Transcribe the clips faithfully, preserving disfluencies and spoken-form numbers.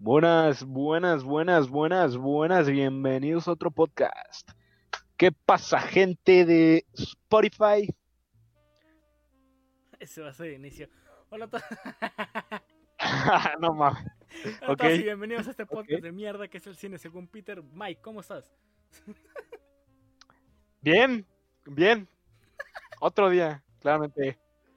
Buenas, buenas, buenas, buenas, buenas. Bienvenidos a otro podcast. ¿Qué pasa, gente de Spotify? Ese va a ser el inicio. Hola a todos. No mames. Hola a Ok, todos y bienvenidos a este podcast ok. de mierda que es el cine según Peter. Mike, ¿cómo estás? Bien, bien. Otro día, claramente.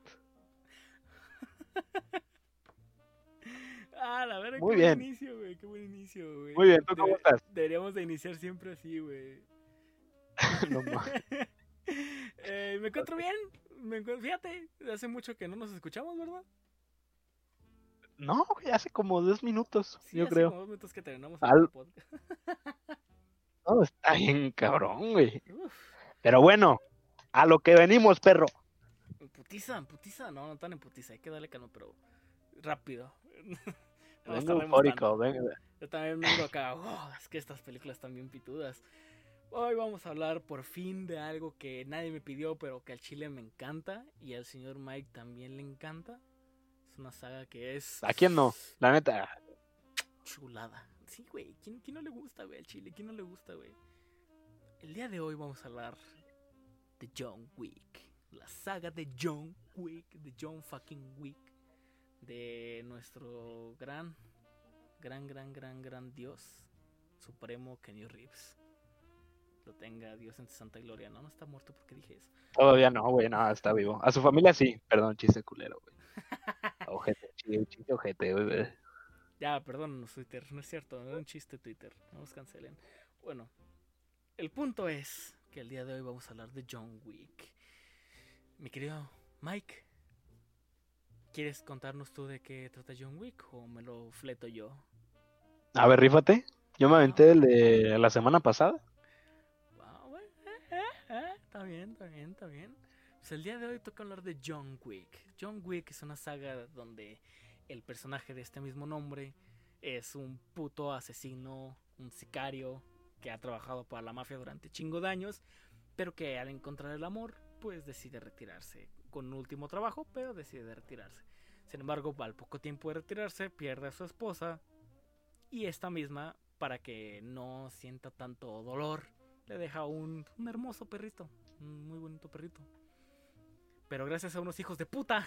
Ah, la verdad, qué Muy buen bien, inicio, güey. Qué buen inicio, güey. muy bien. ¿Tú cómo Debe- estás? deberíamos de iniciar siempre así, güey. No mames. Eh, me encuentro bien. Me encuentro, fíjate, hace mucho que no nos escuchamos, ¿verdad? No, güey, hace como dos minutos, Sí, yo hace creo. como dos minutos que terminamos el otro Al... podcast. No, está bien cabrón, güey. Uf, Pero bueno, a lo que venimos, perro. en putiza, en putiza. No, no tan en putiza. Hay que darle calma, pero rápido. No nos Vengo tardemos eufórico, tanto. vengo. Yo también vengo acá. Oh, es que estas películas están bien pitudas. Hoy vamos a hablar por fin de algo que nadie me pidió, pero que al chile me encanta. Y al señor Mike también le encanta. Es una saga que es ¿A quién no? La neta. chulada. Sí, güey. ¿Quién, ¿Quién no le gusta, güey? Al chile, ¿quién no le gusta, güey? El día de hoy vamos a hablar de John Wick. La saga de John Wick. De John fucking Wick. De nuestro gran, gran, gran, gran, gran Dios supremo Kenny Reeves. Lo tenga Dios en su santa gloria. No, no está muerto porque dije eso. Todavía no, güey, no, está vivo. A su familia sí, perdón, chiste culero, güey. Ojete, chiste, chiste, ojete, güey. Ya, perdón, Twitter, no es cierto, no era un chiste Twitter, no nos cancelen. Bueno, el punto es que el día de hoy vamos a hablar de John Wick. Mi querido Mike, ¿quieres contarnos tú de qué trata John Wick o me lo fleto yo? A ver, rífate. Yo me Ah, aventé el de la semana pasada. wow, güey, eh, eh, eh, está bien, está bien, está bien. Pues el día de hoy toca hablar de John Wick. John Wick es una saga donde el personaje de este mismo nombre es un puto asesino, un sicario que ha trabajado para la mafia durante chingo de años, pero que al encontrar el amor, pues decide retirarse. Con un último trabajo, pero decide retirarse. Sin embargo, al poco tiempo de retirarse, pierde a su esposa y esta misma, para que no sienta tanto dolor, le deja un, un hermoso perrito, un muy bonito perrito. Pero gracias a unos hijos de puta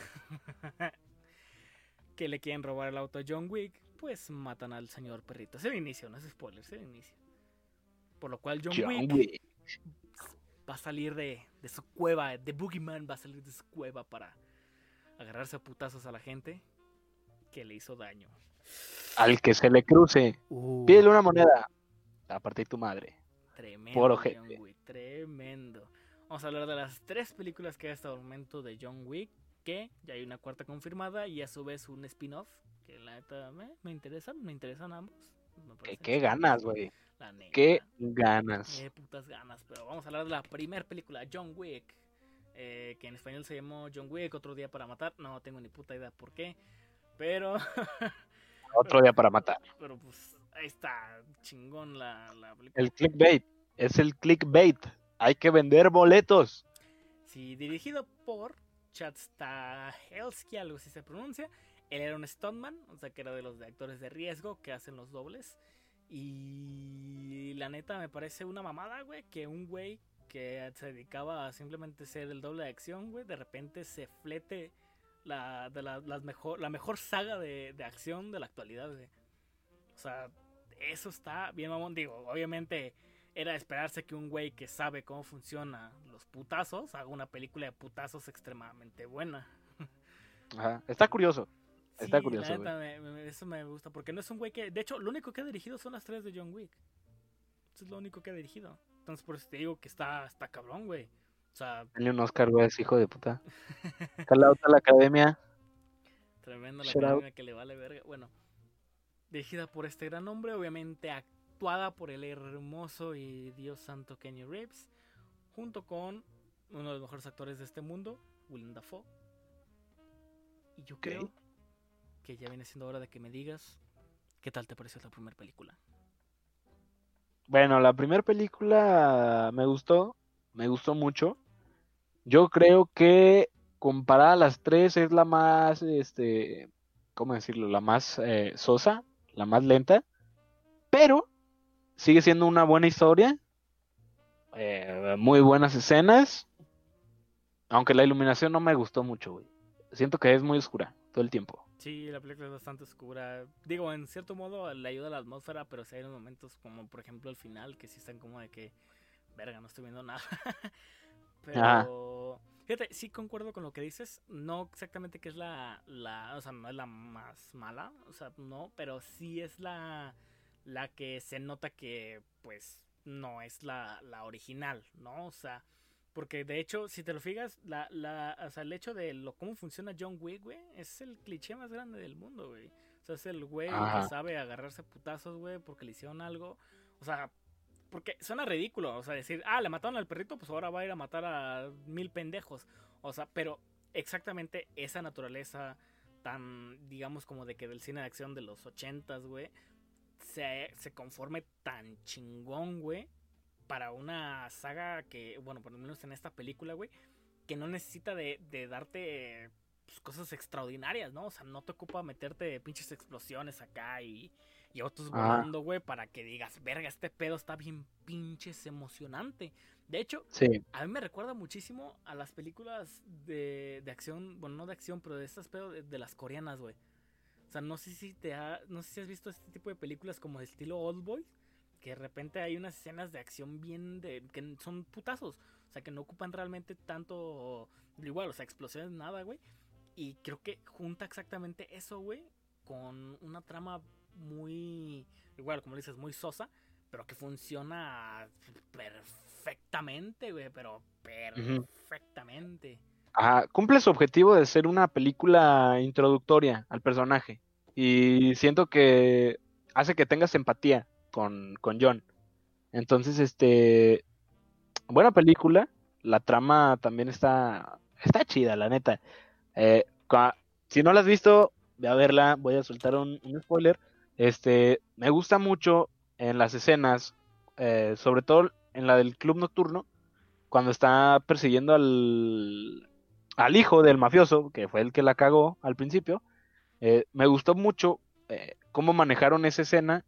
que le quieren robar el auto a John Wick, pues matan al señor perrito. Es el inicio, no es spoiler, es el inicio. Por lo cual John John Wick Wick. va a salir de, de su cueva, de Boogeyman va a salir de su cueva para agarrarse a putazos a la gente que le hizo daño. Al que se le cruce, Uh, pídele una moneda. A partir de tu madre. Por tremendo ojete. John Wick, tremendo. Vamos a hablar de las tres películas que hay hasta el momento de John Wick, que ya hay una cuarta confirmada y a su vez un spin-off, que la neta me, me interesan, me interesan ambos. Me Que parecen qué chingones, ganas, güey. la neta. Qué ganas. Eh, putas ganas, pero vamos a hablar de la primera película, John Wick, eh, que en español se llamó John Wick, Otro Día para Matar. No tengo ni puta idea por qué, pero Otro día para matar. pero pues ahí está, chingón la, la película. El clickbait. Es el clickbait. Hay que vender boletos. Sí, dirigido por Chad Stahelski, algo así se pronuncia. Él era un stuntman, o sea que era de los de actores de riesgo que hacen los dobles. Y la neta me parece una mamada, güey, que un güey que se dedicaba a simplemente ser el doble de acción, güey, de repente se flete la, de la, las mejor, la mejor saga de, de acción de la actualidad, güey. O sea, eso está bien mamón. Digo, obviamente era de esperarse que un güey que sabe cómo funcionan los putazos haga una película de putazos extremadamente buena. Ajá. Está curioso. Está Sí, curioso, la güey. neta, me, me, eso me gusta. Porque no es un güey que. De hecho, lo único que ha dirigido son las tres de John Wick. Eso es lo único que ha dirigido. Entonces, por eso te digo que está, está cabrón, güey. O sea, Dale un Oscar, güey, ese hijo de puta. Call out a la academia. tremenda la Shout out. academia que le vale verga. Bueno, dirigida por este gran hombre, obviamente actuada por el hermoso y Dios santo Kenny Reeves, junto con uno de los mejores actores de este mundo, Willem Dafoe. Y yo creo Ok. que ya viene siendo hora de que me digas qué tal te pareció la primera película. Bueno, la primera película me gustó. Me gustó mucho. Yo creo que comparada a las tres es la más, este, ¿cómo decirlo? La más eh, sosa, la más lenta, pero sigue siendo una buena historia, eh, muy buenas escenas, aunque la iluminación no me gustó mucho, güey. Siento que es muy oscura todo el tiempo. Sí, la película es bastante oscura. Digo, en cierto modo le ayuda a la atmósfera, pero sí hay unos momentos como por ejemplo el final que sí están como de que, verga, no estoy viendo nada. Ajá, Pero, fíjate, sí concuerdo con lo que dices. No exactamente que es la, la, o sea, no es la más mala, o sea, no, pero sí es la, la que se nota que, pues, no es la, la original, ¿no? O sea, porque de hecho, si te lo fijas, la, la, o sea, el hecho de lo, cómo funciona John Wick, güey, es el cliché más grande del mundo, güey. O sea, es el güey que ajá, sabe agarrarse a putazos, güey, porque le hicieron algo. O sea, porque suena ridículo, o sea, decir, ah, le mataron al perrito, pues ahora va a ir a matar a mil pendejos. O sea, pero exactamente esa naturaleza tan, digamos, como de que del cine de acción de los ochentas, güey, se, se conforme tan chingón, güey, para una saga que, bueno, por lo menos en esta película, güey, que no necesita de, de darte pues, cosas extraordinarias, ¿no? O sea, no te ocupa meterte pinches explosiones acá y, y autos ajá, volando, güey, para que digas, verga, este pedo está bien pinches emocionante. De hecho, sí, a mí me recuerda muchísimo a las películas de, de acción, bueno, no de acción, pero de estas pedo de, de las coreanas, güey. O sea, no sé si te ha, no sé si has visto este tipo de películas como de estilo Old Boy, que de repente hay unas escenas de acción bien de que son putazos, o sea, que no ocupan realmente tanto igual, o sea, explosiones nada, güey. Y creo que junta exactamente eso, güey, con una trama muy igual, como dices, muy sosa, pero que funciona perfectamente, güey, pero ujú, perfectamente. ajá. Cumple su objetivo de ser una película introductoria al personaje. Y siento que hace que tengas empatía con, con John. Entonces, este, buena película. La trama también está, está chida, la neta. Eh, cua- si no la has visto, ve a verla. Voy a soltar un, un spoiler. Este, me gusta mucho en las escenas, eh, sobre todo en la del club nocturno, cuando está persiguiendo al, al hijo del mafioso, que fue el que la cagó al principio. Eh, me gustó mucho eh, cómo manejaron esa escena.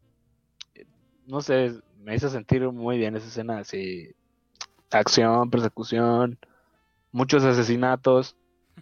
No sé, me hizo sentir muy bien esa escena así, acción, persecución, muchos asesinatos.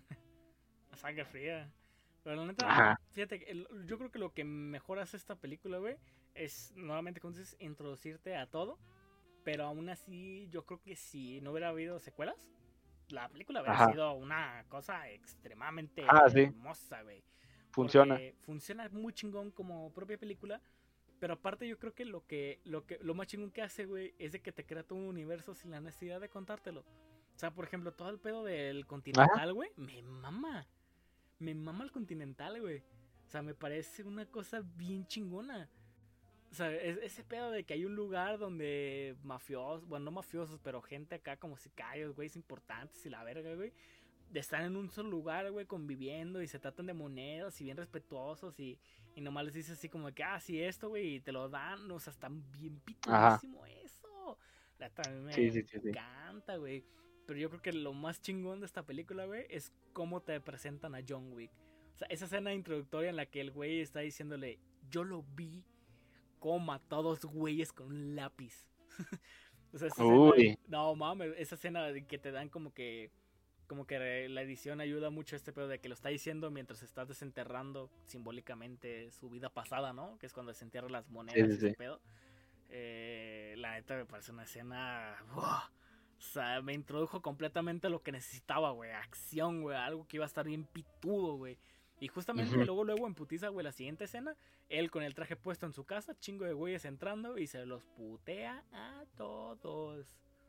A sangre fría. Pero la neta, Ajá, fíjate, que el- yo creo que lo que mejor hace esta película, güey, es nuevamente, como dices, introducirte a todo. Pero aún así, yo creo que si no hubiera habido secuelas, la película hubiera ajá. sido una cosa extremadamente Ah, sí, hermosa, güey. funciona. Porque funciona muy chingón como propia película. Pero aparte yo creo que lo que lo que lo más chingón que hace, güey, es de que te crea todo un universo sin la necesidad de contártelo. O sea, por ejemplo, todo el pedo del Ajá, Continental, güey, me mama. Me mama el Continental, güey. O sea, me parece una cosa bien chingona. O sea, es, ese pedo de que hay un lugar donde mafiosos, bueno, no mafiosos, pero gente acá como sicarios, güey, importantes y la verga, güey, están en un solo lugar, güey, conviviendo y se tratan de monedas y bien respetuosos y, y nomás les dices así como que, ah, sí, esto, güey, y te lo dan, o sea, está bien ajá. pitudísimo eso. La también Sí, me sí, sí, sí. encanta, güey. Pero yo creo que lo más chingón de esta película, güey, es cómo te presentan a John Wick. O sea, esa escena introductoria en la que el güey está diciéndole, yo lo vi cómo mató a dos güeyes con un lápiz. O sea, esa escena, Uy, no mames, esa escena de que te dan como que como que la edición ayuda mucho a este pedo de que lo está diciendo mientras está desenterrando simbólicamente su vida pasada, ¿no? Que es cuando desentierra las sí, monedas sí, y ese sí. pedo. Eh, la neta me parece una escena. ¡Buah! O sea, me introdujo completamente a lo que necesitaba, güey. Acción, güey. Algo que iba a estar bien pitudo, güey. Y justamente Ujú. luego, luego en putiza, güey, la siguiente escena, él con el traje puesto en su casa, chingo de güeyes entrando y se los putea a todos.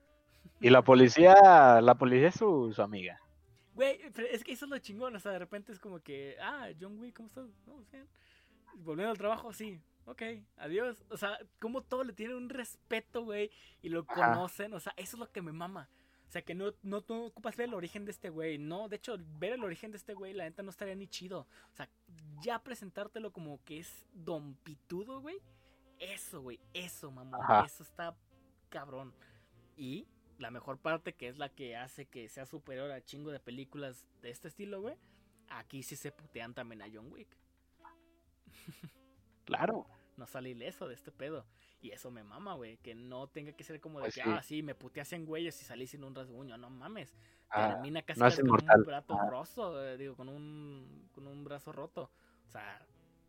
Y la policía, la policía es su, su amiga. Güey, es que eso es lo chingón, o sea, de repente es como que, ah, John Wick, ¿cómo estás? No, bien. Volviendo al trabajo, sí. Ok, adiós. O sea, como todo le tiene un respeto, güey, y lo Ajá, conocen, o sea, eso es lo que me mama. O sea, que no, no, no ocupas ver el origen de este güey. No, de hecho, ver el origen de este güey, la neta no estaría ni chido. O sea, ya presentártelo como que es Don Pitudo, güey. Eso, güey, eso, mamón. ajá. Eso está cabrón. Y la mejor parte, que es la que hace que sea superior a chingo de películas de este estilo, güey. Aquí sí se putean también a John Wick. claro. No sale ileso de este pedo. Y eso me mama, güey. Que no tenga que ser como de Pues que, sí. ah, sí, me puteé a cien güeyes y salí sin un rasguño. No mames. Ah, Termina casi no es casi con un inmortal. brazo Ah, roto, eh, digo, con un, con un brazo roto. O sea,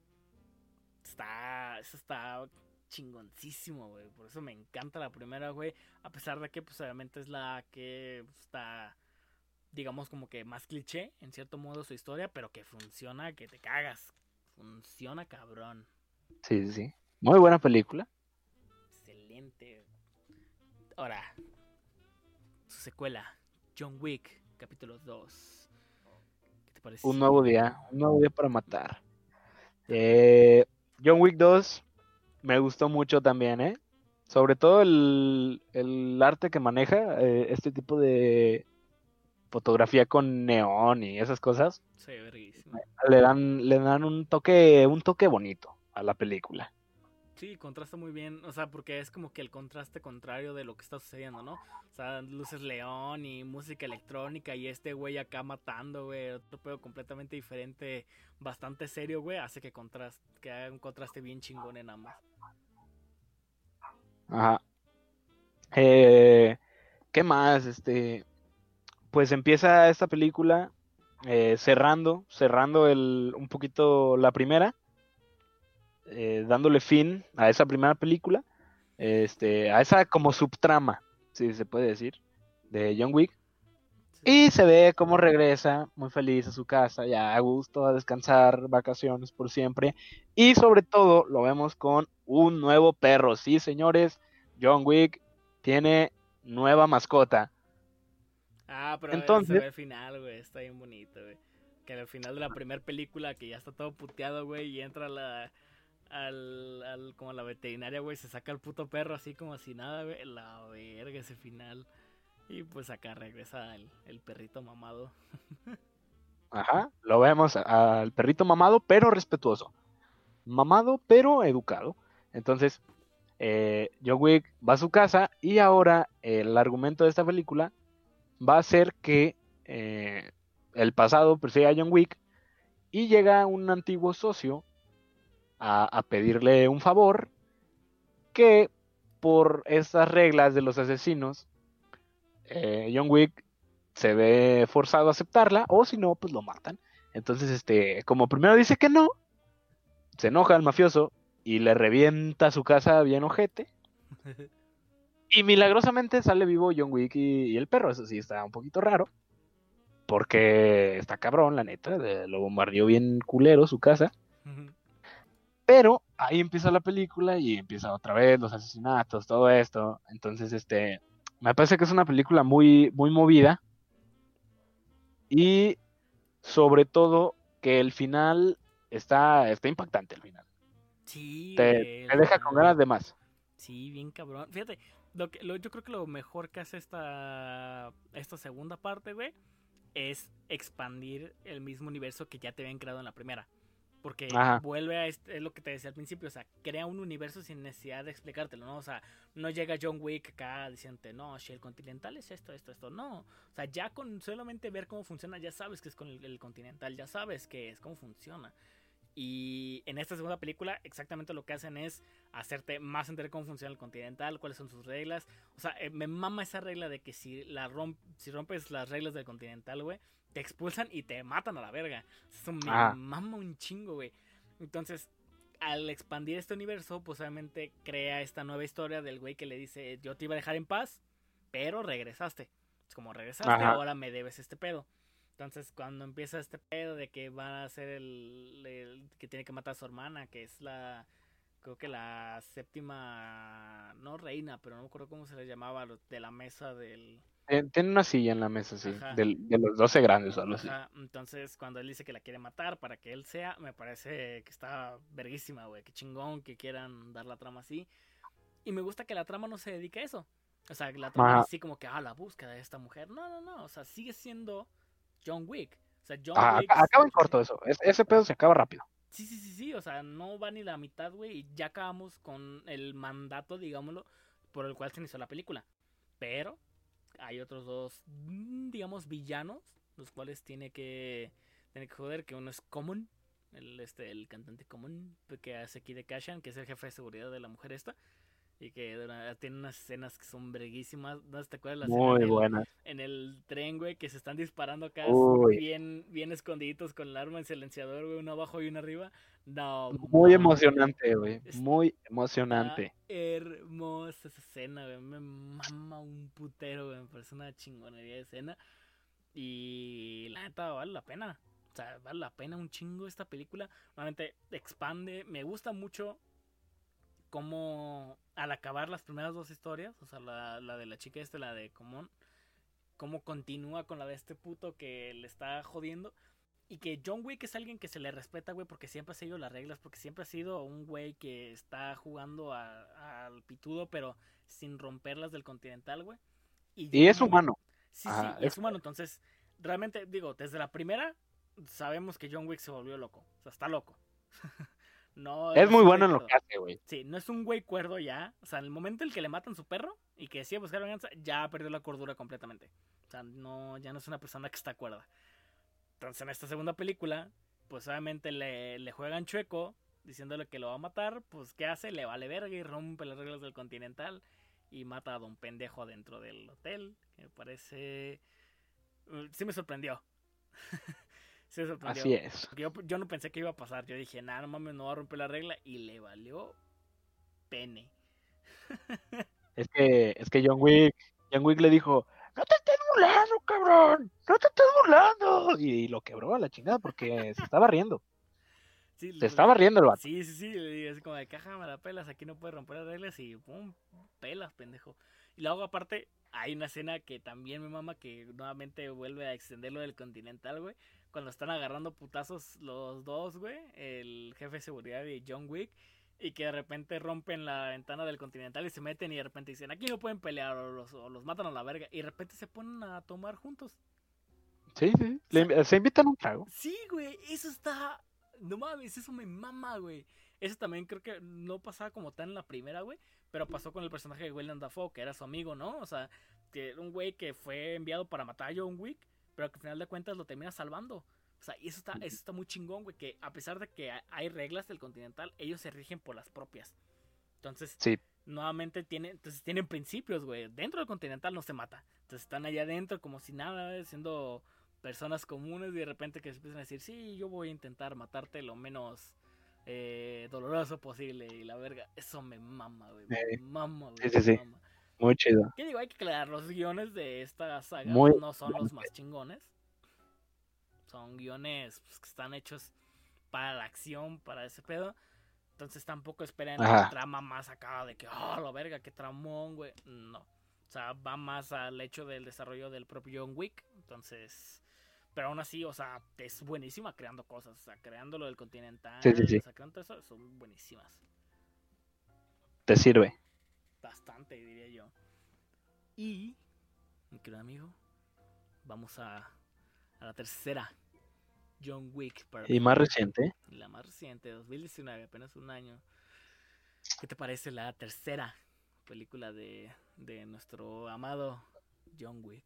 está, eso está chingoncísimo, güey. Por eso me encanta la primera, güey. A pesar de que, pues, obviamente es la que está, digamos, como que más cliché, en cierto modo, su historia, pero que funciona, que te cagas. Funciona cabrón. sí, sí, sí. Muy buena película. Excelente. Ahora, su secuela, John Wick, capítulo dos. ¿Qué te Un pareció? nuevo día, un nuevo día para matar. Eh, John Wick dos me gustó mucho también, ¿eh? Sobre todo el, el arte que maneja, eh, este tipo de fotografía con neón y esas cosas, Sí, verguísima. le dan, le dan un toque, un toque bonito a la película. Sí, contrasta muy bien, o sea, porque es como que el contraste contrario de lo que está sucediendo, ¿no? O sea, luces león y música electrónica y este güey acá matando, güey, otro pedo completamente diferente, bastante serio, güey, hace que contraste, que haga un contraste bien chingón en ambas. Ajá. Eh, ¿qué más? Este, pues empieza esta película eh, cerrando, cerrando el, un poquito la primera, eh, dándole fin a esa primera película, este, a esa como subtrama, si se puede decir, de John Wick. Sí. Y se ve cómo regresa muy feliz a su casa, ya a gusto, a descansar, vacaciones por siempre. Y sobre todo lo vemos con un nuevo perro. Sí, señores, John Wick tiene nueva mascota. Ah, pero se Entonces, ve el final, güey, está bien bonito, güey. Que al final de la primera película, que ya está todo puteado, güey, y entra la, al, al, como a la veterinaria, güey, se saca el puto perro así como si nada, güey. La verga ese final. Y pues acá regresa el, el perrito mamado. ajá, lo vemos a- al perrito mamado, pero respetuoso. Mamado, pero educado. Entonces, eh, John Wick va a su casa y ahora el argumento de esta película va a ser que eh, el pasado persigue a John Wick y llega un antiguo socio a, a pedirle un favor que por estas reglas de los asesinos, eh, John Wick se ve forzado a aceptarla o si no, pues lo matan. Entonces, este, como primero dice que no, se enoja el mafioso y le revienta su casa bien ojete. Y milagrosamente sale vivo John Wick y, y el perro. Eso sí está un poquito raro. Porque está cabrón, la neta. de- lo bombardeó bien culero su casa. Pero ahí empieza la película y empieza otra vez los asesinatos, todo esto. Entonces, este, me parece que es una película muy, muy movida. Y sobre todo que el final está, está impactante el final. Sí, Te, güey, el te deja con final. ganas de más. Sí, bien cabrón. Fíjate, lo que, lo, yo creo que lo mejor que hace esta, esta segunda parte, güey, es expandir el mismo universo que ya te habían creado en la primera. Porque Ajá, vuelve a este, es lo que te decía al principio, o sea, crea un universo sin necesidad de explicártelo, ¿no? O sea, no llega John Wick acá diciendo, no, si el Continental es esto, esto, esto, no. O sea, ya con solamente ver cómo funciona, ya sabes que es con el, el Continental, ya sabes que es cómo funciona. Y en esta segunda película, exactamente lo que hacen es hacerte más entender cómo funciona el Continental, cuáles son sus reglas. O sea, eh, me mama esa regla de que si, la romp si rompes las reglas del Continental, güey, te expulsan y te matan a la verga. Eso me ajá, mama un chingo, güey. Entonces, al expandir este universo, pues obviamente crea esta nueva historia del güey que le dice, yo te iba a dejar en paz, pero regresaste. Es como regresaste, ajá. ahora me debes este pedo. Entonces, cuando empieza este pedo de que va a ser el, el que tiene que matar a su hermana, que es la, creo que la séptima, no reina, pero no me acuerdo cómo se le llamaba, de la mesa del, Tien- Tiene una silla en la mesa, sí. ajá, Del- de los doce grandes o algo así. ajá. Entonces, cuando él dice que la quiere matar para que él sea, me parece que está verguísima, güey. Qué chingón que quieran dar la trama así. Y me gusta que la trama no se dedique a eso. O sea, la trama no Ajá. es así como que, ah, la búsqueda de esta mujer. No, no, no. O sea, sigue siendo John Wick. O sea, John Ajá, Wick. ac- acaba en corto eso. Es- ese pedo se acaba rápido. Sí, sí, sí, sí. O sea, no va ni la mitad, güey. Y ya acabamos con el mandato, digámoslo, por el cual se inició la película. Pero hay otros dos, mm, digamos, villanos, los cuales tiene que, tiene que joder, que uno es Common el, este, el cantante común que hace aquí de Kashan, que es el jefe de seguridad de la mujer esta. Y que dura- tiene unas escenas que son breguísimas. ¿No te acuerdas la escena en Muy el, buenas. en el tren, güey? Que se están disparando acá Uy, bien, bien escondiditos con el arma en silenciador, güey, uno abajo y uno arriba. No muy mames, güey. emocionante, güey. Muy Está emocionante. hermosa esa escena, güey. Me mama un putero, güey. Me parece una chingonería de escena. Y la neta vale la pena. O sea, vale la pena un chingo esta película. Realmente expande. Me gusta mucho cómo al acabar las primeras dos historias, o sea, la, la de la chica esta, la de Común, cómo continúa con la de este puto que le está jodiendo. Y que John Wick es alguien que se le respeta, güey, porque siempre ha seguido las reglas, porque siempre ha sido un güey que está jugando al pitudo, pero sin romperlas del Continental, güey. Y Y llega un es momento... humano. Sí, sí, Ajá, y es, es humano. Entonces, realmente, digo, desde la primera sabemos que John Wick se volvió loco. O sea, está loco. no, es no es muy un güey bueno en lo cuerdo. que hace, güey. Sí, no es un güey cuerdo ya. O sea, en el momento en el que le matan su perro y que decide buscar venganza, ya perdió la cordura completamente. O sea, no, ya no es una persona que está cuerda. Entonces, en esta segunda película, pues obviamente le, le juegan chueco, diciéndole que lo va a matar. Pues, ¿qué hace? Le vale verga y rompe las reglas del Continental y mata a don pendejo dentro del hotel. Que me parece. Sí me sorprendió. sí me Así sorprendió. es. Porque yo, yo no pensé que iba a pasar. Yo dije, nada, no mames, no va a romper la regla. Y le valió pene. Es que, es que John Wick, John Wick le dijo, no te estés burlando, cabrón, no te estés burlando. Y, y lo quebró a la chingada porque se estaba riendo. Sí, Se pues, estaba riendo el vato. sí, sí, sí, le digo así como de caja, me la pelas, aquí no puedes romper las reglas y pum, pelas, pendejo. Y luego aparte, hay una escena que también me mama que nuevamente vuelve a extender lo del Continental, güey. Cuando están agarrando putazos los dos, güey, el jefe de seguridad y John Wick, y que de repente rompen la ventana del Continental y se meten y de repente dicen, aquí no pueden pelear o los, o los matan a la verga. Y de repente se ponen a tomar juntos. Sí, sí, O sea, le, se invitan a un trago. sí, güey, eso está. No mames, eso me mama, güey. Eso también creo que no pasaba como tan en la primera, güey. Pero pasó con el personaje de William Dafoe, que era su amigo, ¿no? O sea, que era un güey que fue enviado para matar a John Wick, pero que al final de cuentas lo termina salvando. O sea, y eso está, eso está muy chingón, güey. Que a pesar de que hay reglas del Continental, ellos se rigen por las propias. Entonces, Sí, nuevamente tienen, entonces tienen principios, güey. Dentro del Continental no se mata. Entonces están allá adentro como si nada, siendo personas comunes y de repente que se empiezan a decir, sí, yo voy a intentar matarte lo menos eh, doloroso posible y la verga. Eso me mama, güey. Me eh, mama, güey. sí, Me sí, sí, mama. muy chido. ¿Qué digo? Hay que aclarar, los guiones de esta saga Muy pues, no son los más chingones. Son guiones pues, que están hechos para la acción, para ese pedo. Entonces tampoco esperen la Ajá, trama más acá de que, oh, la verga, qué tramón, güey. No. O sea, va más al hecho del desarrollo del propio John Wick. Entonces, pero aún así, o sea, es buenísima creando cosas. O sea, creando lo del sí, sí, Continental, sí, o sea, creando todo eso, son buenísimas. te sirve. Bastante, diría yo. Y, mi querido amigo, vamos a, a la tercera. John Wick para Y más reciente, la más reciente, dos mil diecinueve, apenas un año. ¿Qué te parece la tercera película de, de nuestro amado John Wick?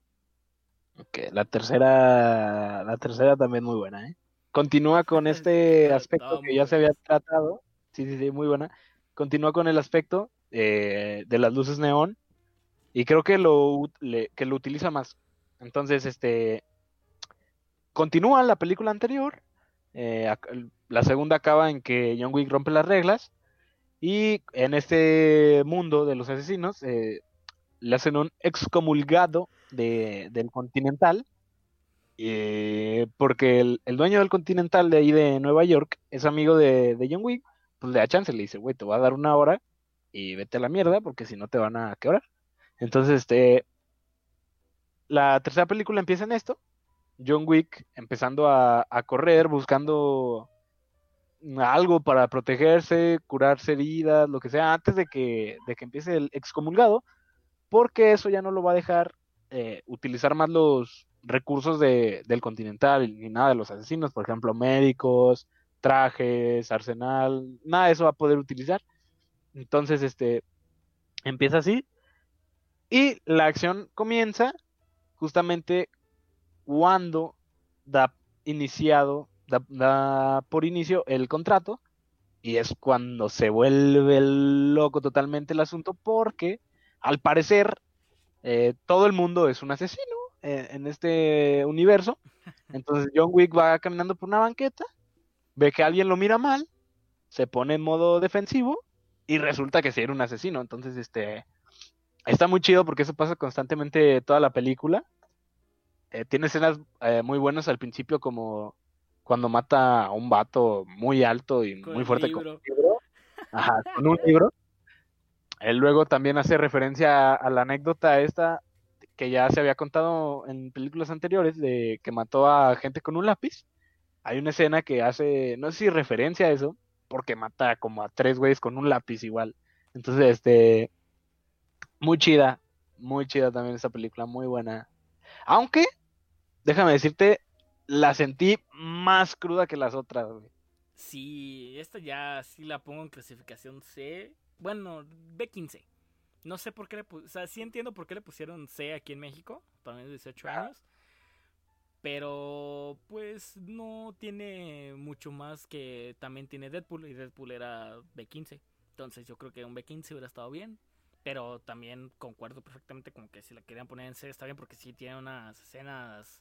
que la tercera, la tercera también muy buena, ¿eh? Continúa con este aspecto Estaban que muy ya se había buenas. tratado, sí, sí, sí, muy buena. Continúa con el aspecto eh, de las luces neón y creo que lo, le, que lo utiliza más. Entonces, este, continúa la película anterior, eh, la segunda acaba en que John Wick rompe las reglas y en este mundo de los asesinos eh, le hacen un excomulgado de, del Continental eh, porque el, el, dueño del Continental de ahí de Nueva York es amigo de, de John Wick, pues le da chance, le dice, güey, te voy a dar una hora y vete a la mierda porque si no te van a quebrar. Entonces, este, la tercera película empieza en esto, John Wick empezando a, a correr, buscando algo para protegerse, curarse heridas, lo que sea, antes de que, de que empiece el excomulgado, porque eso ya no lo va a dejar eh, utilizar más los recursos de, del Continental, ni nada de los asesinos, por ejemplo, médicos, trajes, arsenal, nada de eso va a poder utilizar. Entonces, este, empieza así, y la acción comienza justamente cuando da iniciado da, da por inicio el contrato y es cuando se vuelve loco totalmente el asunto porque al parecer eh, todo el mundo es un asesino eh, en este universo. Entonces John Wick va caminando por una banqueta, ve que alguien lo mira mal, se pone en modo defensivo y resulta que sí era un asesino. Entonces, este, está muy chido porque eso pasa constantemente toda la película. Eh, tiene escenas eh, muy buenas al principio, como cuando mata a un vato muy alto y Con muy el fuerte con un libro. libro. Ajá, con un libro. Él luego también hace referencia a, a la anécdota esta que ya se había contado en películas anteriores de que mató a gente con un lápiz. Hay una escena que hace, no sé si referencia a eso, porque mata como a tres güeyes con un lápiz igual. Entonces, este, muy chida, muy chida también esa película, muy buena. Aunque, déjame decirte, la sentí más cruda que las otras, güey. Sí, esta ya sí la pongo en clasificación C. Bueno, B quince. No sé por qué le pusieron. O sea, sí entiendo por qué le pusieron C aquí en México, para menos de dieciocho años. Pero, pues, no tiene mucho más que también tiene Deadpool. Y Deadpool era B quince. Entonces, yo creo que un B quince hubiera estado bien. Pero también concuerdo perfectamente con que si la querían poner en C está bien, porque sí tiene unas escenas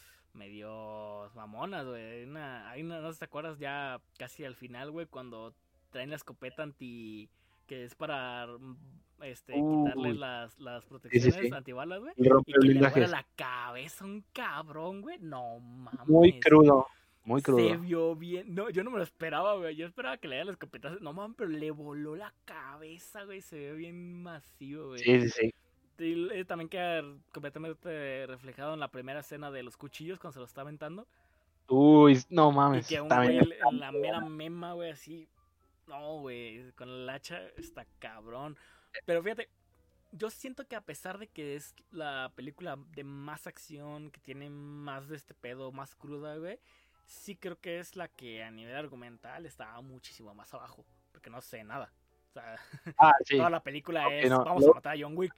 medio mamonas, güey. Una, hay una, no sé si te acuerdas ya casi al final, güey, cuando traen la escopeta anti, que es para este quitarle Uy, las, las sí, sí, protecciones sí. antibalas, güey, Y y rompe que le vuela blindajes. la cabeza a un cabrón, güey. No Muy mames. crudo, muy Se crudo. vio bien. No, yo no me lo esperaba, güey. Yo esperaba que le diera las escopetas. No mames, pero le voló la cabeza, güey. Se ve bien masivo, güey. Sí, sí, sí. Y eh, también queda completamente reflejado en la primera escena de los cuchillos cuando se los está aventando. Uy, no Y mames, que un también güey está en muy la mera buena. mema, güey, así. No, güey, con el hacha está cabrón. Pero fíjate, yo siento que a pesar de que es la película de más acción, que tiene más de este pedo, más cruda, güey, sí creo que es la que a nivel argumental está muchísimo más abajo. Porque no sé nada. O sea, Ah, toda sí. la película Aunque es no, vamos a lo- matar a John Wick.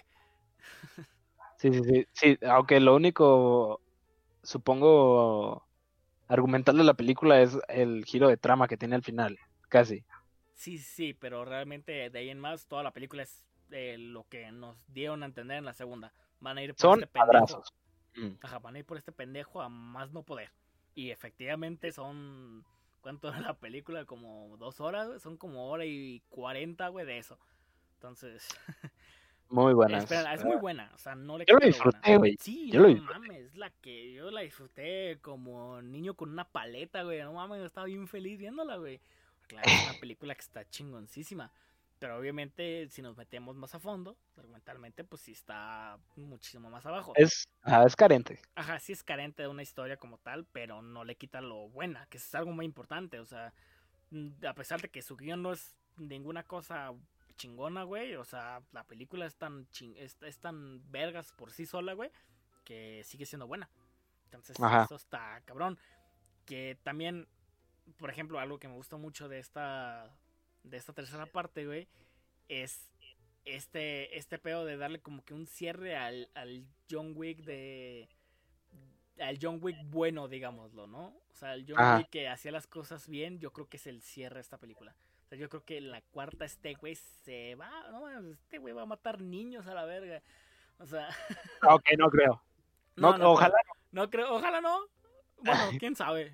sí, sí, sí, sí, aunque lo único, supongo, argumental de la película es el giro de trama que tiene al final, casi. Sí, sí, pero realmente de ahí en más toda la película es eh, lo que nos dieron a entender en la segunda. Van a ir por Son este pendejo. madrazos. Mm. Ajá, van a ir por este pendejo a más no poder. Y efectivamente son... ¿Cuánto es la película? Como dos horas, güey. Son como hora y cuarenta, güey, de eso. Entonces, Muy buenas. espera, es muy buena. O sea, no le Yo lo quita lo buena. disfruté, güey. Sí, Yo lo no disfruté. mames, la que yo la disfruté como niño con una paleta, güey. No mames, yo estaba bien feliz viéndola, güey. Claro, es una película que está chingoncísima. Pero obviamente, si nos metemos más a fondo, argumentalmente, pues sí está muchísimo más abajo. Es, ah, es carente. Ajá, sí es carente de una historia como tal, pero no le quita lo buena, que es algo muy importante. O sea, a pesar de que su guión no es ninguna cosa chingona, güey. O sea, la película es tan, ching es, es tan vergas por sí sola, güey, que sigue siendo buena. Entonces, Ajá. eso está cabrón. Que también, por ejemplo, algo que me gusta mucho de esta, de esta tercera parte, güey, es este, este pedo de darle como que un cierre al, al John Wick de... Al John Wick bueno, digámoslo, ¿no? O sea, el John Ajá. Wick que hacía las cosas bien, yo creo que es el cierre de esta película. O sea, yo creo que en la cuarta este güey se va, no, este güey va a matar niños a la verga. O sea, Ok, no creo. No, no, no creo. ojalá, No creo, ojalá no. Bueno, quién sabe.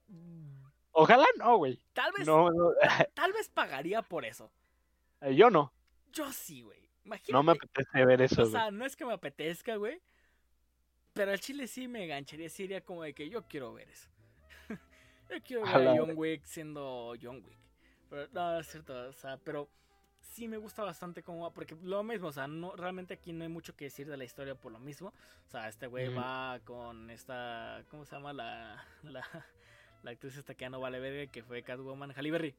ojalá no, güey. Tal vez, No, no, tal vez pagaría por eso. yo no. Yo sí, güey. No me Imagínate. apetece ver O eso, güey. sea, no es que me apetezca, güey. Pero al chile sí me engancharía. Sí iría como de que yo quiero ver eso. Yo quiero ver a Ojalá. John Wick siendo John Wick. Pero no, es cierto. O sea, pero sí me gusta bastante cómo va. Porque lo mismo, o sea, no, realmente aquí no hay mucho que decir de la historia por lo mismo. O sea, este güey Mm. va con esta. ¿Cómo se llama? La. La, la actriz esta que ya no vale verga. Que fue Catwoman. Halle Berry.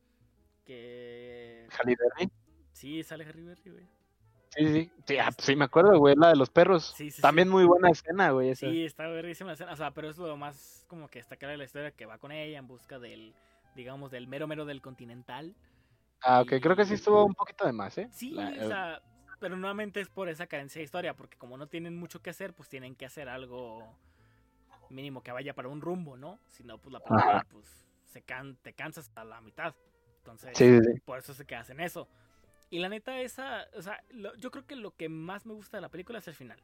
Que. Halle Berry. Sí, sale Halle Berry, güey. Sí, sí. Sí, ah, Este, sí, me acuerdo, güey. La de los perros. sí, sí, sí. También muy buena escena, güey, esa. Sí, está verguísima la escena. O sea, pero es lo más como que destacar de la historia que va con ella en busca del, digamos, del mero mero del continental. Ah, ok, creo que sí Y estuvo un poquito de más, ¿eh? La- sí, o eh, sea, pero nuevamente es por esa carencia de historia, porque como no tienen mucho que hacer, pues tienen que hacer algo mínimo que vaya para un rumbo, ¿no? Si no, pues la película, Ajá. pues, se can te cansas a la mitad. Entonces, Sí, sí, sí. por eso se que hacen eso. Y la neta, esa, o sea, lo, yo creo que lo que más me gusta de la película es el final.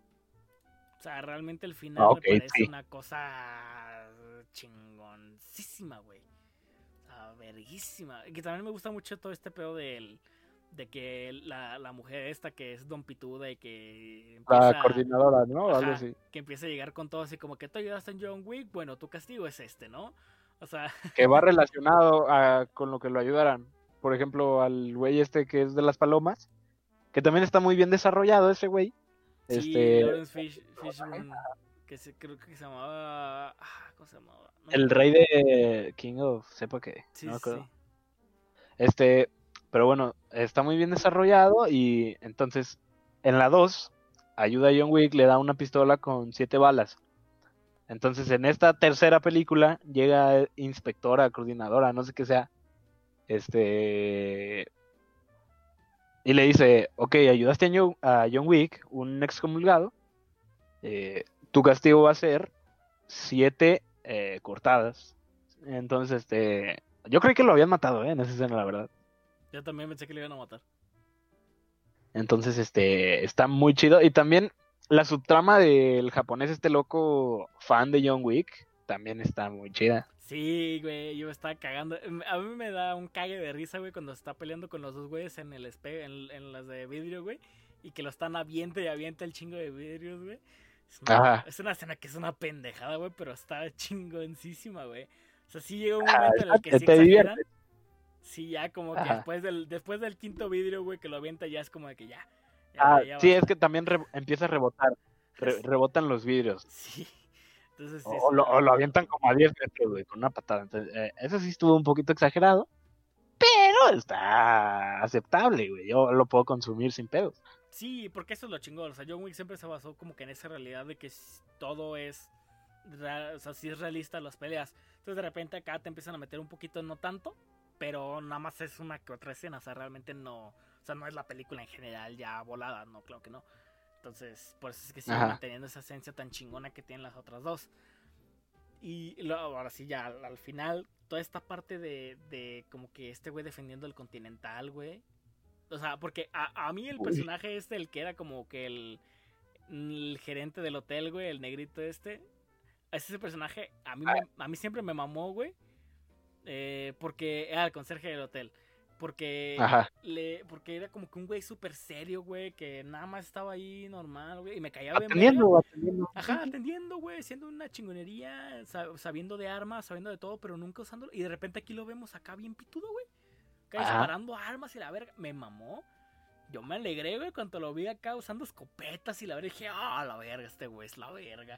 O sea, realmente el Ah, final me ok, parece sí. una cosa chingoncísima, güey. O sea, verguísima. Y que también me gusta mucho todo este pedo del, de que la, la mujer esta que es Don Pituda y que La empieza, coordinadora, ¿no? O algo ajá, así. que empieza a llegar con todo así como que tú ayudaste en John Wick, bueno, tu castigo es este, ¿no? O sea, Que va relacionado a, con lo que lo ayudaran. Por ejemplo, al güey este que es de las palomas, que también está muy bien desarrollado ese güey. sí, Este, Lawrence Fish, Fishburne, que se, creo que se llamaba, ah, ¿cómo se llamaba? No me el acuerdo. rey de King of, sepa qué, no Sí, me sí, acuerdo. sí. Este, pero bueno, está muy bien desarrollado y entonces en la dos ayuda a John Wick, le da una pistola con siete balas. Entonces en esta tercera película llega inspectora, coordinadora, no sé qué sea, este, y le dice, ok, ayudaste a John, a John Wick, un excomulgado, eh, tu castigo va a ser siete eh, cortadas. Entonces, este, yo creí que lo habían matado, ¿eh? En esa escena, la verdad. Yo también pensé que le iban a matar. Entonces, este, está muy chido. Y también la subtrama del japonés, este loco fan de John Wick, también está muy chida. Sí, güey, yo me estaba cagando. Em, A mí me da un cague de risa, güey, cuando está peleando con los dos güeyes en el espe en, en las de vidrio, güey. Y que lo están avienta y avienta el chingo de vidrios, güey. Es una, Ajá. es una escena que es una pendejada, güey, pero está chingoncísima, güey. O sea, sí llega un Ajá, momento en está- el que te, sí te exageran. diviertes. Sí, ya como que Ajá. después del, después del quinto vidrio, güey, que lo avienta, ya es como de que ya, Ah, ya, ya sí, es basta. que también re- empieza a rebotar. Re- rebotan los vidrios. Sí, entonces sí O, es o lo, una, o lo una avientan locura. como a diez metros, güey, con una patada. Entonces, eh, eso sí estuvo un poquito exagerado, pero está aceptable, güey. Yo lo puedo consumir sin pedos. Sí, porque eso es lo chingón. O sea, John Wick siempre se basó como que en esa realidad de que todo es. O sea, sí es realista las peleas. Entonces de repente acá te empiezan a meter un poquito, no tanto, pero nada más es una que otra escena. O sea, realmente no. O sea, no es la película en general ya volada, no, claro que no. Entonces, por eso es que sigue Ajá. manteniendo esa esencia tan chingona que tienen las otras dos. Y lo, ahora sí, ya al, al final, toda esta parte de, de como que este güey defendiendo el Continental, güey. O sea, porque a, a mí el Uy. personaje este, el que era como que el, el gerente del hotel, güey, el negrito este. Ese personaje a mí, me, a mí siempre me mamó, güey. Eh, porque era el conserje del hotel. Porque, Ajá. le, porque era como que un güey súper serio, güey, que nada más estaba ahí normal, güey. Y me caía bien verga. Atendiendo, atendiendo. Sí, Ajá, sí. atendiendo, güey, siendo una chingonería, sab- sabiendo de armas, sabiendo de todo, pero nunca usándolo. Y de repente aquí lo vemos acá bien pitudo, güey. Acá Ajá. disparando armas y la verga. Me mamó. Yo me alegré, güey, cuando lo vi acá usando escopetas y la verga. Dije, ah, la verga, este güey es la verga.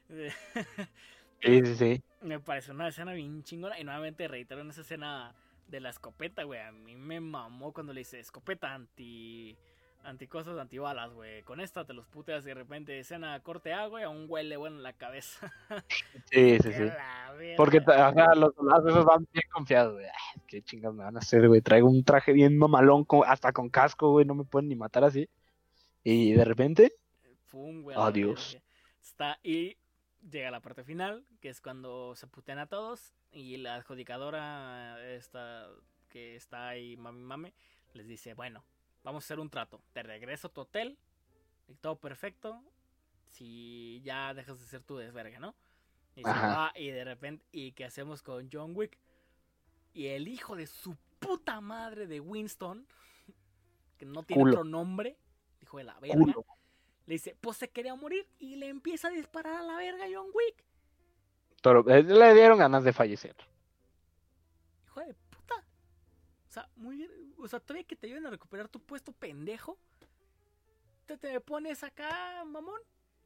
Sí, Entonces, sí, sí. me pareció una escena bien chingona. Y nuevamente reitero en esa escena de la escopeta, güey. A mí me mamó cuando le dice escopeta anti. Anticosas, antibalas, güey. Con esta te los puteas y de repente escena corte A, güey. A un güey le bueno en la cabeza. Sí, sí, Que sí. la Porque verga. ta- ajá, los soldados esos van bien confiados, güey. Ay, qué chingas me van a hacer, güey. Traigo un traje bien mamalón, con- hasta con casco, güey. No me pueden ni matar así. Y de repente, Pum, güey, a la adiós. verga. Está, y llega la parte final, que es cuando se putean a todos. Y la adjudicadora, esta que está ahí, mami, mami, les dice: bueno, vamos a hacer un trato. Te regreso a tu hotel, y todo perfecto. Si ya dejas de ser tu desverga, ¿no? Y dice, Ajá. va, y de repente, ¿y qué hacemos con John Wick? Y el hijo de su puta madre de Winston, que no tiene Culo, otro nombre, hijo de la verga, culo. le dice, pues se quería morir y le empieza a disparar a la verga a John Wick. Pero eh, le dieron ganas de fallecer. Hijo de puta. O sea, muy bien. O sea, todavía que te ayuden a recuperar tu puesto pendejo. Te, te pones acá, mamón.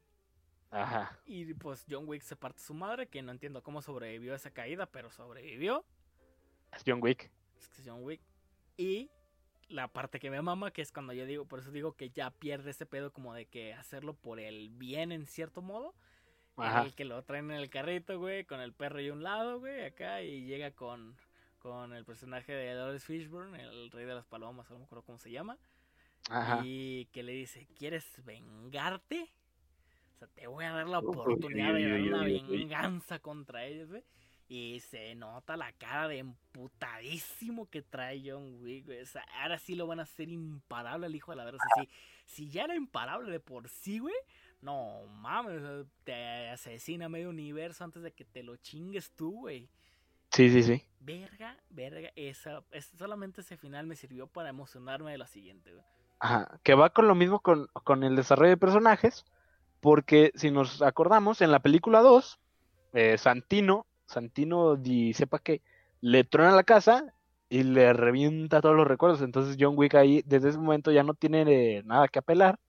Ajá. Y pues John Wick se parte su madre, que no entiendo cómo sobrevivió a esa caída, pero sobrevivió. Es John Wick. Es que es John Wick. Y la parte que me mama, que es cuando yo digo, por eso digo que ya pierde ese pedo como de que hacerlo por el bien en cierto modo. En Ajá. el que lo traen en el carrito, güey, con el perro y un lado, güey, acá, y llega con, con el personaje de Lawrence Fishburne, el rey de las palomas, no me acuerdo cómo se llama, Ajá. y que le dice, ¿quieres vengarte? O sea, te voy a dar la Uy, oportunidad de uy, dar uy, una uy, uy. venganza contra ellos, güey. Y se nota la cara de emputadísimo que trae John Wick, güey. O sea, ahora sí lo van a hacer imparable al hijo de la verga. O sea, si, si ya era imparable de por sí, güey. No mames, o sea, te asesina medio universo antes de que te lo chingues tú, güey. Sí, sí, sí. Verga, verga, esa, esa- solamente ese final me sirvió para emocionarme de la siguiente, güey. Ajá, que va con lo mismo con, con el desarrollo de personajes, porque si nos acordamos, en la película dos, eh, Santino, Santino di sepa que le truena la casa y le revienta todos los recuerdos. Entonces John Wick ahí, desde ese momento ya no tiene eh, nada que apelar.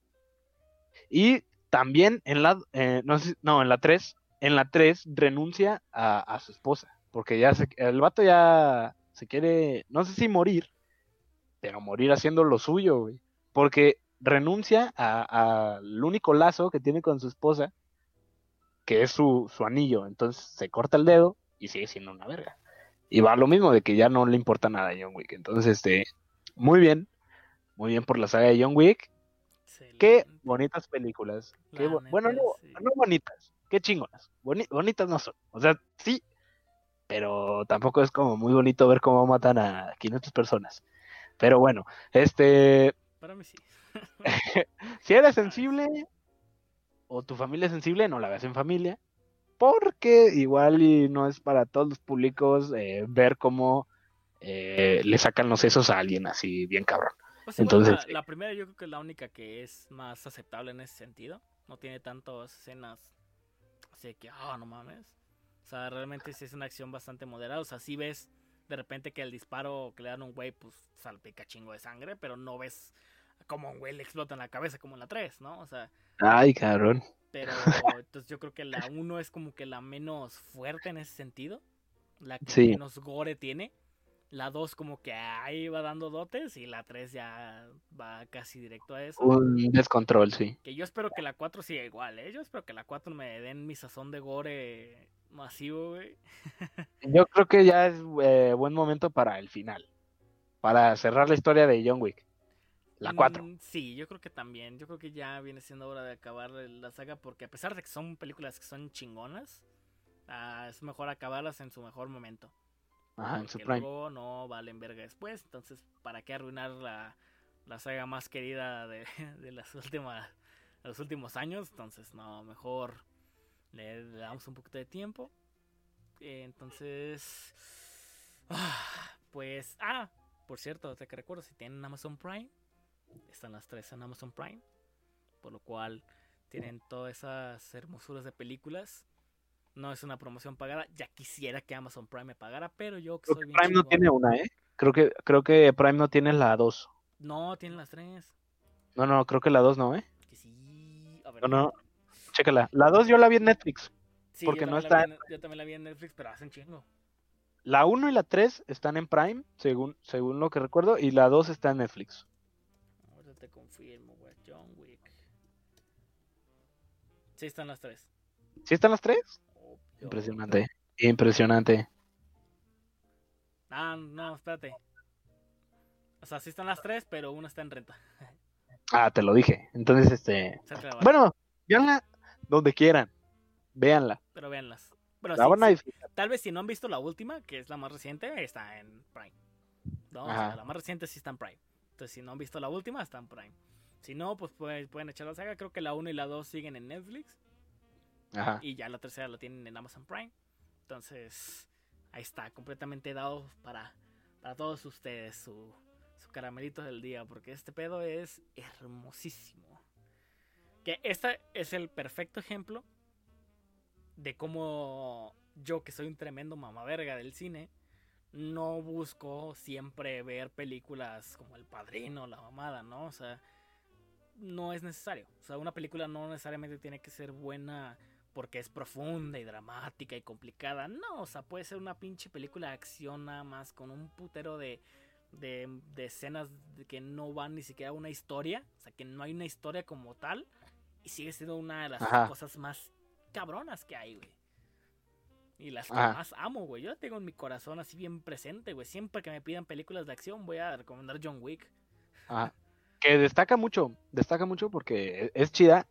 Y también en la, eh, no, sé si- no, en la tres, en la tres renuncia a, a su esposa, porque ya se, el vato ya se quiere, no sé si morir, pero morir haciendo lo suyo, güey. Porque renuncia al único lazo que tiene con su esposa, que es su, su anillo. Entonces se corta el dedo y sigue siendo una verga. Y va a lo mismo de que ya no le importa nada a John Wick. Entonces, este, muy bien, muy bien por la saga de John Wick. Qué Excelente. bonitas películas. Qué La bo- bueno, neta, no, sí. no bonitas, qué chingonas. Boni- bonitas no son. O sea, sí, pero tampoco es como muy bonito ver cómo matan a quinientas personas. Pero bueno, este, Para mí sí. si eres Para mí sí. sensible o tu familia es sensible, no la veas en familia, porque igual y no es para todos los públicos eh, ver cómo eh, le sacan los sesos a alguien así bien cabrón. Pues igual Entonces, la, la primera yo creo que es la única que es más aceptable en ese sentido. No tiene tantas escenas así que, ah, oh, no mames. O sea, realmente sí es una acción bastante moderada. O sea, sí ves de repente que el disparo que le dan a un güey, pues salpica chingo de sangre, pero no ves como a un güey le explota en la cabeza como en la tres, ¿no? O sea, ay, cabrón. pero entonces yo creo que la uno es como que la menos fuerte en ese sentido. La que Sí, menos gore tiene. La dos como que ahí va dando dotes y la tres ya va casi directo a eso. un descontrol, sí. Que yo espero que la cuatro siga igual, ¿eh? Yo espero que la cuatro me den mi sazón de gore masivo, güey. Yo creo que ya es eh, buen momento para el final, para cerrar la historia de John Wick, la cuatro. Mm, sí, yo creo que también. Yo creo que ya viene siendo hora de acabar la saga porque a pesar de que son películas que son chingonas, ah, es mejor acabarlas en su mejor momento. Ajá, en su Porque prime. luego no valen verga después. Entonces, ¿para qué arruinar la, la saga más querida de, de las últimas, de los últimos años? Entonces, no, mejor le, le damos un poquito de tiempo. Eh, entonces, ah, pues, ah, por cierto, te que recuerdo, si tienen Amazon Prime, están las tres en Amazon Prime, por lo cual tienen todas esas hermosuras de películas. No es una promoción pagada, ya quisiera que Amazon Prime me pagara, pero yo que Creo soy que bien Prime no chingón. tiene una, ¿eh? Creo que, creo que Prime no tiene la dos. No, tienen las tres. No, no, creo que la dos no, ¿eh? Que sí, a ver, No, no, déjame. chécala. La dos yo la vi en Netflix, Sí, yo porque no también la vi está. en, yo también la vi en Netflix, pero hacen chingo. La uno y la tres están en Prime, según, según lo que recuerdo, y la dos está en Netflix. Ahora te confirmo, güey. John Wick. Sí, están las tres. ¿Sí están las tres? Obvio. Impresionante, impresionante. Ah, no, espérate. O sea, sí están las tres, pero una está en renta. Ah, te lo dije. Entonces, este. Cerca de abajo. Bueno, véanla donde quieran. Véanla. Pero véanlas. Bueno, La sí, van a sí. disfrutar. Tal vez si no han visto la última, que es la más reciente, está en Prime. No, o sea, Ajá. la más reciente sí está en Prime. Entonces, si no han visto la última, está en Prime. Si no, pues pueden, pueden echar la saga. Creo que la uno y la dos siguen en Netflix. Ajá. Y ya la tercera la tienen en Amazon Prime. Entonces, ahí está, completamente dado para, para todos ustedes su, su caramelito del día. Porque este pedo es hermosísimo. Que este es el perfecto ejemplo de cómo yo, que soy un tremendo mamaverga del cine, no busco siempre ver películas como El Padrino, La Mamada, ¿no? O sea, no es necesario. O sea, una película no necesariamente tiene que ser buena porque es profunda y dramática y complicada. No, o sea, puede ser una pinche película de acción nada más con un putero de, de, de escenas que no van ni siquiera a una historia. O sea, que no hay una historia como tal. Y sigue siendo una de las Ajá. cosas más cabronas que hay, güey. Y las que Ajá. más amo, güey. Yo la tengo en mi corazón así bien presente, güey. Siempre que me pidan películas de acción voy a recomendar John Wick. Ajá. Que destaca mucho. Destaca mucho porque es chida.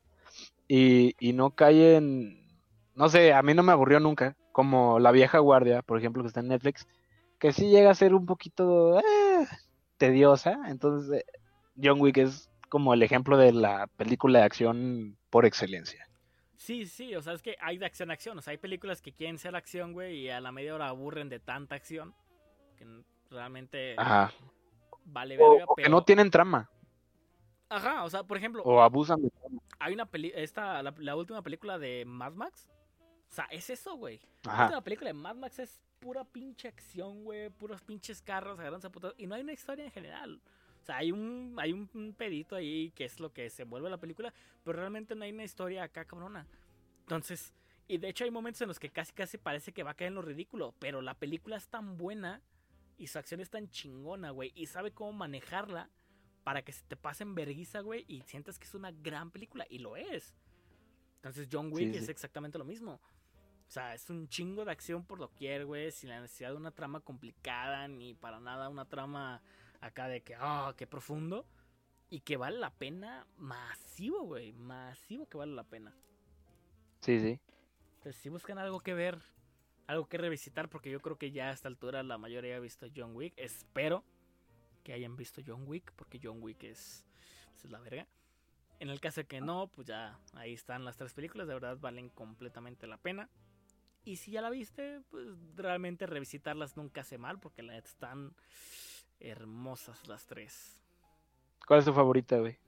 y, y no cae en, no sé, a mí no me aburrió nunca, como La Vieja Guardia, por ejemplo, que está en Netflix, que sí llega a ser un poquito eh, tediosa. Entonces, eh, John Wick es como el ejemplo de la película de acción por excelencia. Sí, sí, o sea, es que hay de acción a acción. O sea, hay películas que quieren ser acción, güey, y a la media hora aburren de tanta acción. Que realmente Ajá. vale O, verga, o que no pero. tienen trama, Ajá, o sea, por ejemplo, o abusan de trama. hay una peli. Esta, la, la última película de Mad Max. O sea, es eso, güey. La Ajá. última película de Mad Max es pura pinche acción, güey. Puros pinches carros agarrándose a putas. Y no hay una historia en general. O sea, hay un, hay un, un pedito ahí que es lo que se envuelve la película. Pero realmente no hay una historia acá, cabrona. Entonces, y de hecho hay momentos en los que casi casi parece que va a caer en lo ridículo. Pero la película es tan buena y su acción es tan chingona, güey. Y sabe cómo manejarla para que se te pase en vergüenza, güey. Y sientas que es una gran película. Y lo es. Entonces John Wick Sí, es sí. exactamente lo mismo. O sea, es un chingo de acción por doquier, güey, sin la necesidad de una trama complicada, ni para nada una trama acá de que, ah, oh, qué profundo. Y que vale la pena masivo, güey, masivo que vale la pena. Sí, sí. Entonces, si buscan algo que ver, algo que revisitar, porque yo creo que ya a esta altura la mayoría ha visto John Wick. Espero que hayan visto John Wick, porque John Wick es, es la verga. En el caso de que no, pues ya ahí están las tres películas, de verdad valen completamente la pena. Y si ya la viste, pues realmente revisitarlas nunca hace mal, porque la neta están hermosas las tres. ¿Cuál es tu favorita, güey?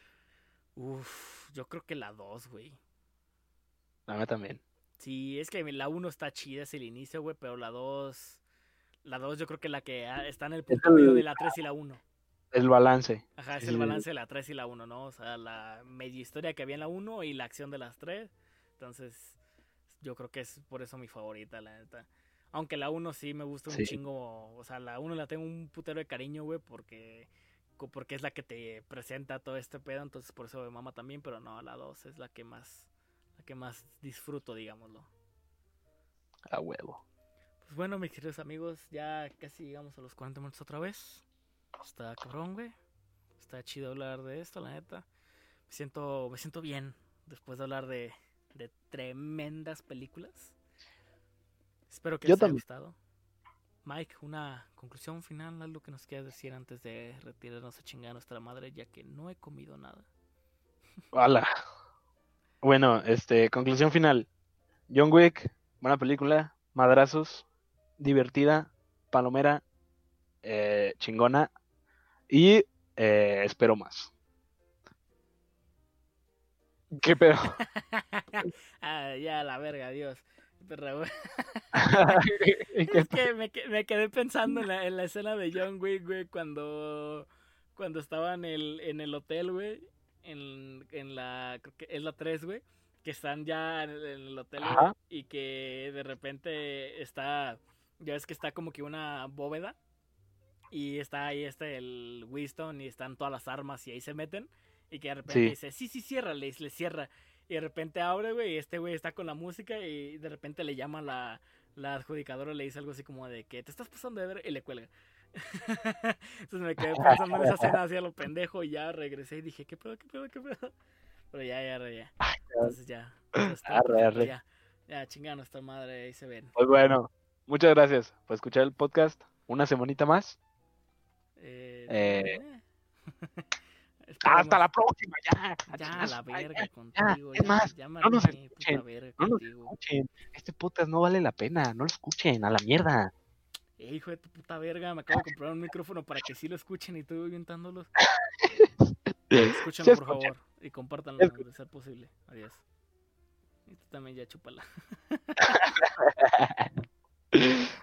Uf, yo creo que la dos, güey. La mía también. Sí, es que la uno está chida, es el inicio, güey, pero la dos... La dos yo creo que la que está en el Es punto medio de el, la tres y la uno. el balance. Ajá, Sí, es el sí, sí. balance de la tres y la uno, ¿no? O sea, la media historia que había en la uno y la acción de las tres. Entonces, yo creo que es por eso mi favorita, la neta. Aunque la uno sí me gusta un Sí, chingo. O sea, la uno la tengo un putero de cariño, güey, porque, porque es la que te presenta todo este pedo. Entonces, por eso me mama también. Pero no, la dos es la que más, la que más disfruto, digámoslo. a huevo. Pues bueno, mis queridos amigos, ya casi llegamos a los cuarenta minutos otra vez. Está cabrón, güey. Está chido hablar de esto, la neta. Me siento, me siento bien después de hablar de, de tremendas películas. Espero que Yo les haya también. gustado. Mike, una conclusión final, algo que nos quieras decir antes de retirarnos a chingar a nuestra madre, ya que no he comido nada. Hola. Bueno, este, conclusión final. John Wick, buena película, madrazos, divertida, palomera, eh, chingona y eh, espero más. ¿Qué pedo? ah, ya, la verga, Dios. Pero, ¿Qué es que me, me, quedé pensando en la, en la escena de John Wick, güey, cuando, cuando estaba en el, en el hotel, güey. En, en la, creo que es la tres, güey. Que están ya en el, en el hotel, güey. Ajá. Y que de repente está, ya ves que está como que una bóveda. Y está ahí este, el Winston, y están todas las armas y ahí se meten. Y que de repente Sí. dice, sí, sí, cierra, le, le cierra. Y de repente abre, güey, y este güey está con la música y de repente le llama la, la adjudicadora, le dice algo así como de que te estás pasando de ver y le cuelga. Entonces me quedé pensando en esa escena hacia lo pendejo y ya regresé y dije, ¿qué pedo, qué pedo, qué pedo? Pero ya, ya, ya. Entonces ya, ya está Arre, perfecto, arre. ya. Ya, chingada nuestra madre, ahí se ven. Pues bueno, muchas gracias por escuchar el podcast. Una semanita más. Eh, Eh, eh. hasta la próxima, ya. Ya, la verga ya, contigo. ya. Es más, ya no nos puta escuchen. verga No nos contigo. escuchen. Este podcast no vale la pena. No lo escuchen. A la mierda. Eh, hijo de tu puta verga, me acabo de comprar un micrófono para que sí lo escuchen y estoy oyentándolos. Escúchenlo, por favor, y compártanlo de ser posible. Adiós. Y tú también ya chúpala.